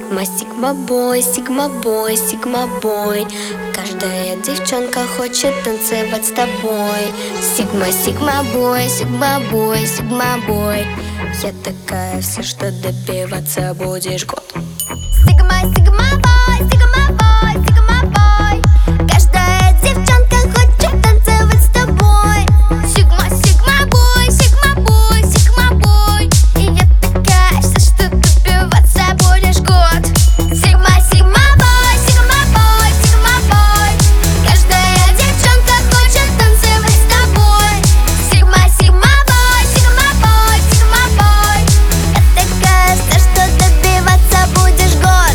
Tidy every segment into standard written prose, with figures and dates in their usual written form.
Сигма, сигма бой, сигма бой, сигма бой. Каждая девчонка хочет танцевать с тобой. Сигма, сигма бой, сигма бой, сигма бой. Я такая вся, что добиваться будешь год. Сигма, сигма бой, сигма бой, сигма бой. Каждая девчонка хочет танцевать с тобой. Сигма, сигма бой, сигма бой, сигма бой. И я такая вся, что добиваться будешь год. Сигма, сигма бой, сигма бой, сигма бой. Каждая девчонка хочет танцевать с тобой. Сигма, сигма бой, сигма бой, сигма бой. Я такая вся, что добиваться будешь год.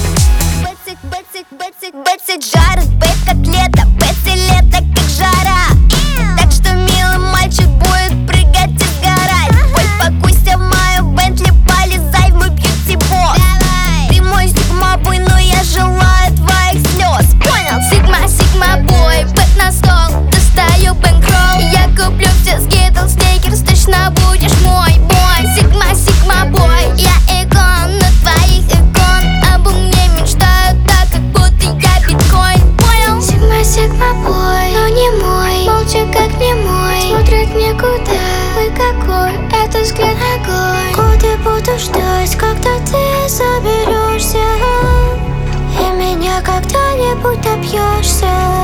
Бэтсик жарит, бэт котлета, бэтси лето как жара. Так что милый мальчик будет прыгать и сгорать. Боль, покуйся в мою Бентли, полезай в мой бьюти-босс. Ты мой сигма-бой, но я желаю твоих слез. Понял? Сигма, сигма-бой, бэт на стол, достаю бэнкролл. Я куплю все скитлс, сникерс, точно будешь мой бой. Сигма, сигма-бой, я икон на твоих икон. Обо мне мечтают так, как будто я биткоин. Понял? Сигма, сигма бой, но не мой. Молча как не мой, смотрит никуда. Ой, какой это взгляд огонь. Годы буду ждать, когда ты заберешься, и меня когда-нибудь добьешься.